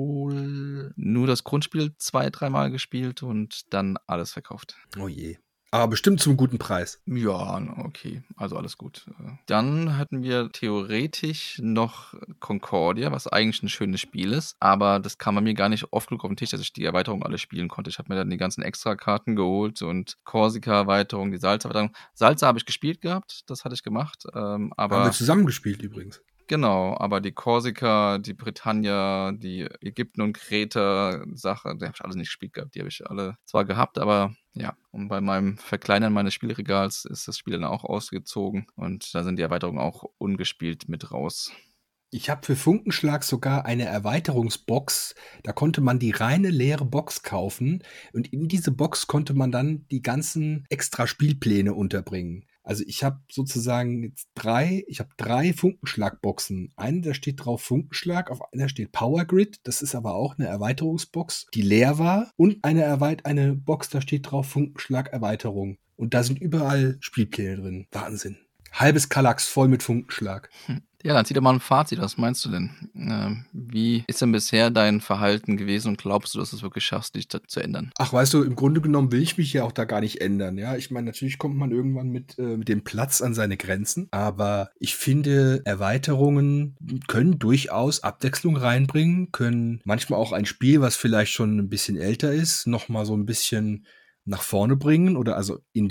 wohl nur das Grundspiel zwei, dreimal gespielt und dann alles verkauft. Oh je. Aber bestimmt zum guten Preis. Ja, okay, also alles gut. Dann hatten wir theoretisch noch Concordia, was eigentlich ein schönes Spiel ist, aber das kam bei mir gar nicht oft genug auf den Tisch, dass ich die Erweiterung alle spielen konnte. Ich habe mir dann die ganzen Extra-Karten geholt und Korsika-Erweiterung, die Salza-Erweiterung. Salza habe ich gespielt gehabt, das hatte ich gemacht, ähm, aber... Haben wir zusammen gespielt übrigens. Genau, aber die Korsika, die Britannia, die Ägypten- und Kreta-Sache, die habe ich alles nicht gespielt gehabt. Die habe ich alle zwar gehabt, aber ja. Und bei meinem Verkleinern meines Spielregals ist das Spiel dann auch ausgezogen und da sind die Erweiterungen auch ungespielt mit raus. Ich habe für Funkenschlag sogar eine Erweiterungsbox. Da konnte man die reine leere Box kaufen und in diese Box konnte man dann die ganzen extra Spielpläne unterbringen. Also ich habe sozusagen jetzt drei, ich habe drei Funkenschlag-Boxen. Eine, da steht drauf Funkenschlag, auf einer steht Power Grid. Das ist aber auch eine Erweiterungsbox, die leer war. Und eine, Erweit- eine Box, da steht drauf Funkenschlag-Erweiterung. Und da sind überall Spielpläne drin. Wahnsinn. Halbes Kallax voll mit Funkenschlag. Hm. Ja, dann zieh doch mal ein Fazit. Was meinst du denn? Ähm, wie ist denn bisher dein Verhalten gewesen und glaubst du, dass du es wirklich schaffst, dich da zu ändern? Ach, weißt du, im Grunde genommen will ich mich ja auch da gar nicht ändern. Ja, ich meine, natürlich kommt man irgendwann mit, äh, mit dem Platz an seine Grenzen. Aber ich finde, Erweiterungen können durchaus Abwechslung reinbringen, können manchmal auch ein Spiel, was vielleicht schon ein bisschen älter ist, nochmal so ein bisschen nach vorne bringen oder also in die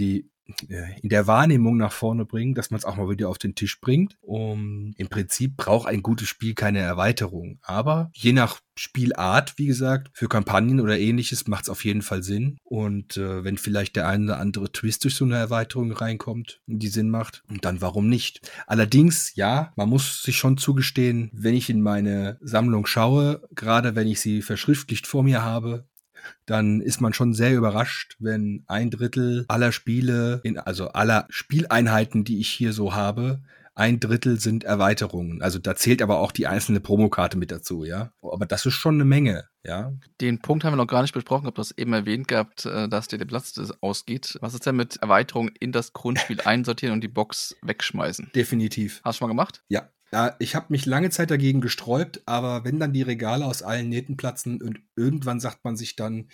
in der Wahrnehmung nach vorne bringen, dass man es auch mal wieder auf den Tisch bringt. Um, Im Prinzip braucht ein gutes Spiel keine Erweiterung. Aber je nach Spielart, wie gesagt, für Kampagnen oder ähnliches macht es auf jeden Fall Sinn. Und äh, wenn vielleicht der eine oder andere Twist durch so eine Erweiterung reinkommt, die Sinn macht, dann warum nicht? Allerdings, ja, man muss sich schon zugestehen, wenn ich in meine Sammlung schaue, gerade wenn ich sie verschriftlicht vor mir habe, dann ist man schon sehr überrascht, wenn ein Drittel aller Spiele, in, also aller Spieleinheiten, die ich hier so habe, ein Drittel sind Erweiterungen. Also da zählt aber auch die einzelne Promokarte mit dazu, ja. Aber das ist schon eine Menge, ja. Den Punkt haben wir noch gar nicht besprochen, ob du das eben erwähnt gehabt, dass dir der Platz ausgeht. Was ist denn mit Erweiterungen in das Grundspiel einsortieren und die Box wegschmeißen? Definitiv. Hast du schon mal gemacht? Ja. Ja, ich habe mich lange Zeit dagegen gesträubt, aber wenn dann die Regale aus allen Nähten platzen und irgendwann sagt man sich dann,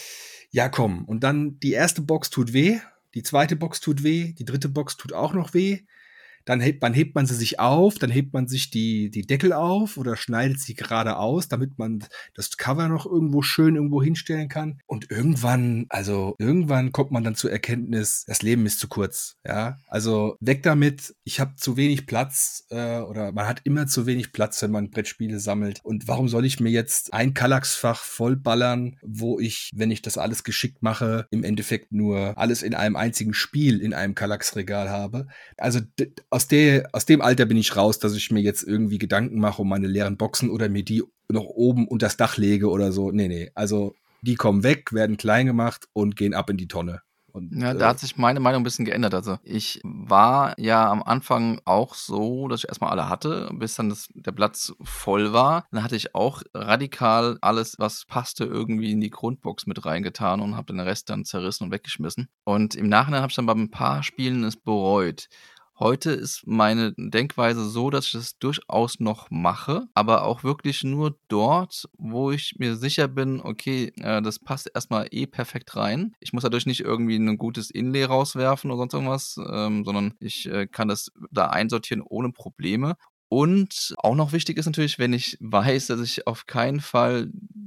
ja komm, und dann die erste Box tut weh, die zweite Box tut weh, die dritte Box tut auch noch weh. Dann hebt, dann hebt man sie sich auf, dann hebt man sich die, die Deckel auf oder schneidet sie gerade aus, damit man das Cover noch irgendwo schön irgendwo hinstellen kann. Und irgendwann, also irgendwann kommt man dann zur Erkenntnis, das Leben ist zu kurz. Ja, also weg damit. Ich habe zu wenig Platz äh, oder man hat immer zu wenig Platz, wenn man Brettspiele sammelt. Und warum soll ich mir jetzt ein Kallax-Fach vollballern, wo ich, wenn ich das alles geschickt mache, im Endeffekt nur alles in einem einzigen Spiel in einem Kallax-Regal habe? Also d- Aus, der, aus dem Alter bin ich raus, dass ich mir jetzt irgendwie Gedanken mache um meine leeren Boxen oder mir die noch oben unter das Dach lege oder so. Nee, nee. Also die kommen weg, werden klein gemacht und gehen ab in die Tonne. Und, Ja, äh, da hat sich meine Meinung ein bisschen geändert. Also ich war ja am Anfang auch so, dass ich erstmal alle hatte, bis dann das, der Platz voll war. Dann hatte ich auch radikal alles, was passte, irgendwie in die Grundbox mit reingetan und habe den Rest dann zerrissen und weggeschmissen. Und im Nachhinein habe ich dann bei ein paar Spielen es bereut. Heute ist meine Denkweise so, dass ich das durchaus noch mache, aber auch wirklich nur dort, wo ich mir sicher bin, okay, äh, das passt erstmal eh perfekt rein. Ich muss dadurch nicht irgendwie ein gutes Inlay rauswerfen oder sonst irgendwas, ähm, sondern ich äh, kann das da einsortieren ohne Probleme. Und auch noch wichtig ist natürlich, wenn ich weiß, dass ich auf keinen Fall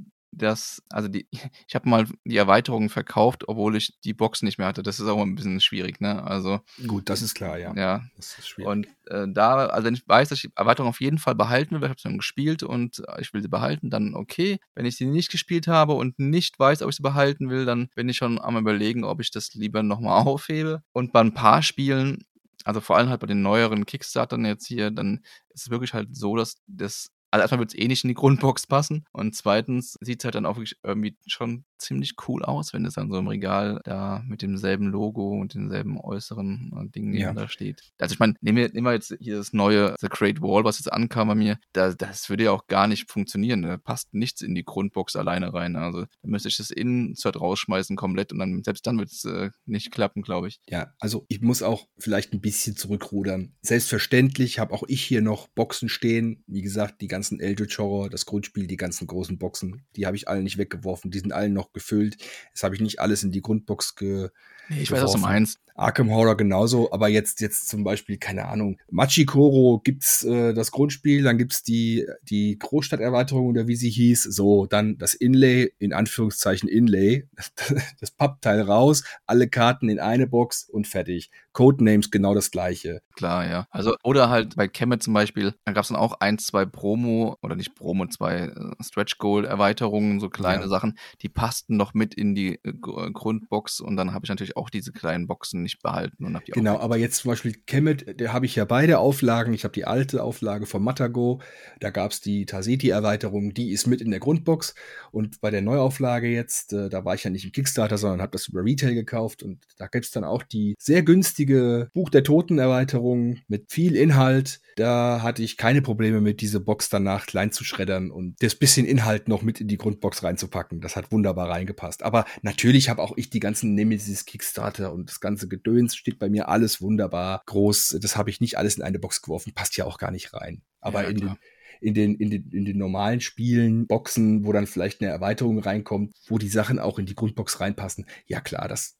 das, also die, ich habe mal die Erweiterungen verkauft, obwohl ich die Box nicht mehr hatte. Das ist auch ein bisschen schwierig, ne? Also gut, das ist klar, ja. ja. Das ist schwierig. Und äh, da, also wenn ich weiß, dass ich die Erweiterung auf jeden Fall behalten will, ich habe sie dann gespielt und äh, ich will sie behalten, dann okay. Wenn ich sie nicht gespielt habe und nicht weiß, ob ich sie behalten will, dann bin ich schon am Überlegen, ob ich das lieber nochmal aufhebe. Und bei ein paar Spielen, also vor allem halt bei den neueren Kickstartern jetzt hier, dann ist es wirklich halt so, dass das, also erstmal wird es eh nicht in die Grundbox passen und zweitens sieht es halt dann auch wirklich irgendwie schon ziemlich cool aus, wenn es dann so im Regal da mit demselben Logo und denselben äußeren äh, Dingen Ja. da steht. Also ich meine, nehmen wir, nehmen wir jetzt hier das neue The Great Wall, was jetzt ankam bei mir, da, das würde ja auch gar nicht funktionieren. Da passt nichts in die Grundbox alleine rein. Also da müsste ich das Insert rausschmeißen komplett und dann selbst dann wird es äh, nicht klappen, glaube ich. Ja, also ich muss auch vielleicht ein bisschen zurückrudern. Selbstverständlich habe auch ich hier noch Boxen stehen. Wie gesagt, die ganzen Eldritch Horror, das Grundspiel, die ganzen großen Boxen, die habe ich alle nicht weggeworfen. Die sind alle noch gefüllt. Das habe ich nicht alles in die Grundbox ge Nee, ich weiß, was du geworfen. meinst. Arkham Horror genauso, aber jetzt jetzt zum Beispiel, keine Ahnung, Machikoro gibt's äh, das Grundspiel, dann gibt's die die Großstadterweiterung oder wie sie hieß, so, dann das Inlay, in Anführungszeichen Inlay, das Pappteil raus, alle Karten in eine Box und fertig. Codenames genau das gleiche. Klar, ja. Also, oder halt bei Kemet zum Beispiel, da gab es dann auch ein, zwei Promo, oder nicht Promo, zwei äh, Stretch Goal Erweiterungen, so kleine Ja. Sachen, die passten noch mit in die äh, Gr- Grundbox und dann habe ich natürlich auch diese kleinen Boxen nicht behalten und habe die Genau, auch. aber jetzt zum Beispiel Kemet, da habe ich ja beide Auflagen. Ich habe die alte Auflage von Matago, da gab's die Taseti-Erweiterung, die ist mit in der Grundbox. Und bei der Neuauflage jetzt, äh, da war ich ja nicht im Kickstarter, sondern habe das über Retail gekauft. Und da gibt's dann auch die sehr günstige Buch der Toten-Erweiterung mit viel Inhalt. Da hatte ich keine Probleme mit, diese Box danach klein zu schreddern und das bisschen Inhalt noch mit in die Grundbox reinzupacken. Das hat wunderbar reingepasst. Aber natürlich habe auch ich die ganzen Nemesis Kickstarter und das ganze Gedöns, steht bei mir alles wunderbar groß. Das habe ich nicht alles in eine Box geworfen, passt ja auch gar nicht rein. Aber Ja, in klar. den in den, in den, in den normalen Spielen, Boxen, wo dann vielleicht eine Erweiterung reinkommt, wo die Sachen auch in die Grundbox reinpassen. Ja klar, das, das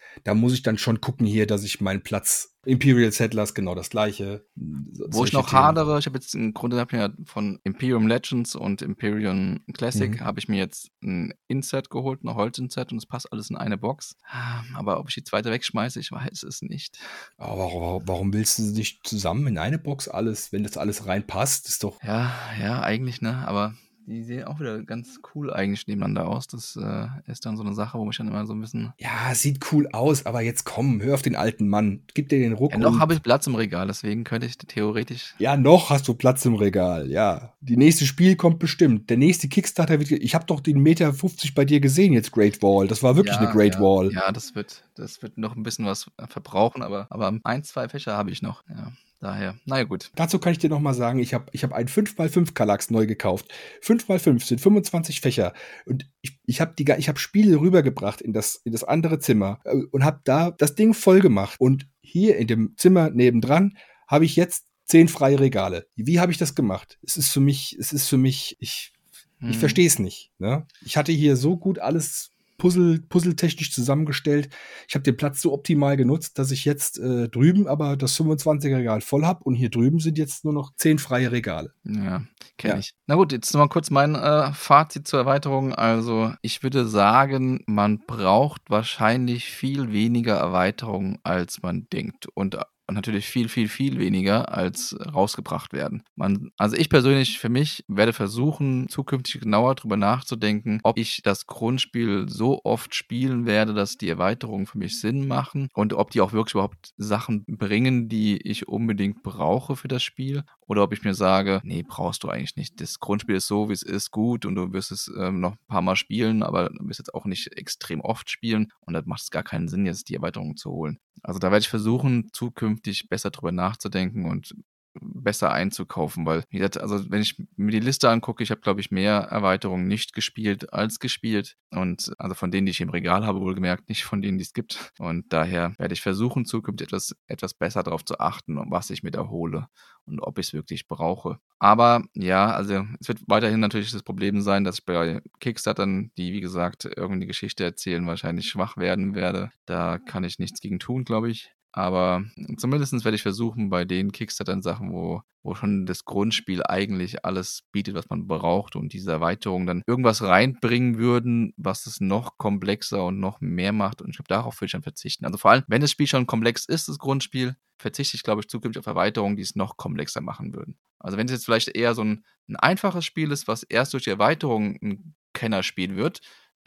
da muss ich dann schon gucken hier, dass ich meinen Platz, Imperial Settlers, genau das gleiche. Wo ich noch hadere, ich habe jetzt im Grunde hab ich mir von Imperium Legends und Imperium Classic Mhm. habe ich mir jetzt ein Inset geholt, ein Holz-Inset und es passt alles in eine Box. Aber ob ich die zweite wegschmeiße, ich weiß es nicht. Aber warum, warum willst du sie nicht zusammen in eine Box alles, wenn das alles reinpasst? Ist doch. Ja, ja, eigentlich, ne? Aber die sehen auch wieder ganz cool eigentlich nebeneinander aus. Das äh, ist dann so eine Sache, wo mich dann immer so ein bisschen. Ja, sieht cool aus, aber jetzt komm, hör auf den alten Mann. Gib dir den Ruck. Ja, noch und- habe ich Platz im Regal, deswegen könnte ich theoretisch. Ja, noch hast du Platz im Regal, ja. Die nächste Spiel kommt bestimmt. Der nächste Kickstarter wird. Ich habe doch den Meter fünfzig bei dir gesehen jetzt, Great Wall. Das war wirklich Ja, eine Great ja, Wall. Ja, das wird, das wird noch ein bisschen was verbrauchen, aber, aber ein, zwei Fächer habe ich noch. Ja, daher, naja, gut. Dazu kann ich dir noch mal sagen, ich habe ich hab einen fünf mal fünf Kallax neu gekauft. fünf mal fünf sind fünfundzwanzig Fächer. Und ich, ich habe hab Spiele rübergebracht in das, in das andere Zimmer äh, und habe da das Ding voll gemacht. Und hier in dem Zimmer nebendran habe ich jetzt zehn freie Regale. Wie habe ich das gemacht? Es ist für mich, es ist für mich, ich, ich Hm. verstehe es nicht. Ne? Ich hatte hier so gut alles Puzzle, puzzletechnisch zusammengestellt. Ich habe den Platz so optimal genutzt, dass ich jetzt äh, drüben aber das fünfundzwanziger Regal voll habe und hier drüben sind jetzt nur noch zehn freie Regale. Ja, kenne Ja. ich. Na gut, jetzt nochmal kurz mein äh, Fazit zur Erweiterung. Also, ich würde sagen, man braucht wahrscheinlich viel weniger Erweiterungen, als man denkt. Und und natürlich viel, viel, viel weniger als rausgebracht werden. Man, also ich persönlich, für mich, werde versuchen, zukünftig genauer drüber nachzudenken, ob ich das Grundspiel so oft spielen werde, dass die Erweiterungen für mich Sinn machen und ob die auch wirklich überhaupt Sachen bringen, die ich unbedingt brauche für das Spiel. Oder ob ich mir sage, nee, brauchst du eigentlich nicht. Das Grundspiel ist so, wie es ist, gut und du wirst es ähm, noch ein paar Mal spielen, aber du wirst jetzt auch nicht extrem oft spielen und dann macht es gar keinen Sinn, jetzt die Erweiterungen zu holen. Also da werde ich versuchen, zukünftig besser drüber nachzudenken und besser einzukaufen, weil, wie gesagt, also wenn ich mir die Liste angucke, ich habe, glaube ich, mehr Erweiterungen nicht gespielt als gespielt und also von denen, die ich im Regal habe, wohlgemerkt, nicht von denen, die es gibt. Und daher werde ich versuchen, zukünftig etwas, etwas besser darauf zu achten, was ich mir da hole und ob ich es wirklich brauche. Aber ja, also es wird weiterhin natürlich das Problem sein, dass ich bei Kickstartern, die wie gesagt irgendeine Geschichte erzählen, wahrscheinlich schwach werden werde. Da kann ich nichts gegen tun, glaube ich. Aber zumindest werde ich versuchen, bei den Kickstarter-Sachen, wo, wo schon das Grundspiel eigentlich alles bietet, was man braucht und diese Erweiterungen dann irgendwas reinbringen würden, was es noch komplexer und noch mehr macht. Und ich glaube, darauf würde ich dann verzichten. Also vor allem, wenn das Spiel schon komplex ist, das Grundspiel, verzichte ich, glaube ich, zukünftig auf Erweiterungen, die es noch komplexer machen würden. Also wenn es jetzt vielleicht eher so ein, ein einfaches Spiel ist, was erst durch die Erweiterung ein Kennerspiel wird,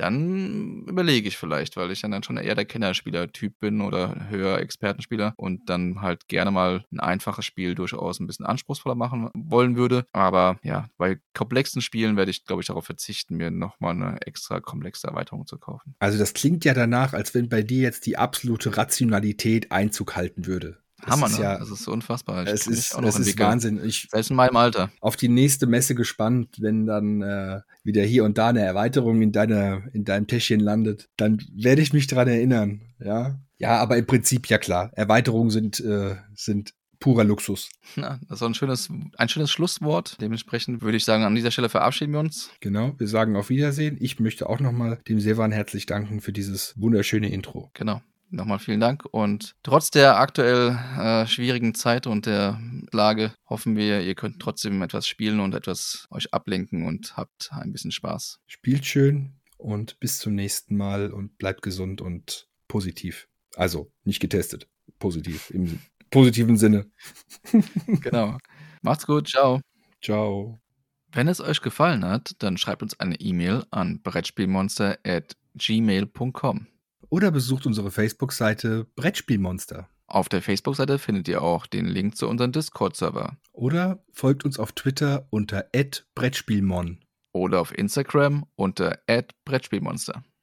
dann überlege ich vielleicht, weil ich dann schon eher der Kennerspieler-Typ bin oder höher Expertenspieler und dann halt gerne mal ein einfaches Spiel durchaus ein bisschen anspruchsvoller machen wollen würde. Aber ja, bei komplexen Spielen werde ich, glaube ich, darauf verzichten, mir nochmal eine extra komplexe Erweiterung zu kaufen. Also das klingt ja danach, als wenn bei dir jetzt die absolute Rationalität Einzug halten würde. Das Hammer, ist ne? ja, Das ist so unfassbar. Ich es tue mich ist, auch noch es ist entwickeln. Wahnsinn. Ich Selbst in meinem Alter. auf die nächste Messe gespannt, wenn dann äh, wieder hier und da eine Erweiterung in deiner in deinem Täschchen landet, dann werde ich mich dran erinnern. Ja, ja, aber im Prinzip ja klar. Erweiterungen sind äh, sind purer Luxus. Ja, das ist auch ein schönes, ein schönes Schlusswort. Dementsprechend würde ich sagen, an dieser Stelle verabschieden wir uns. Genau. Wir sagen auf Wiedersehen. Ich möchte auch nochmal dem Sevan herzlich danken für dieses wunderschöne Intro. Genau. Nochmal vielen Dank und trotz der aktuell äh, schwierigen Zeit und der Lage hoffen wir, ihr könnt trotzdem etwas spielen und etwas euch ablenken und habt ein bisschen Spaß. Spielt schön und bis zum nächsten Mal und bleibt gesund und positiv. Also nicht getestet, positiv im positiven Sinne. Genau. Macht's gut, ciao. Ciao. Wenn es euch gefallen hat, dann schreibt uns eine E-Mail an brettspielmonster at gmail punkt com. Oder besucht unsere Facebook-Seite Brettspielmonster. Auf der Facebook-Seite findet ihr auch den Link zu unserem Discord-Server. Oder folgt uns auf Twitter unter at Brettspielmon. Oder auf Instagram unter at Brettspielmonster.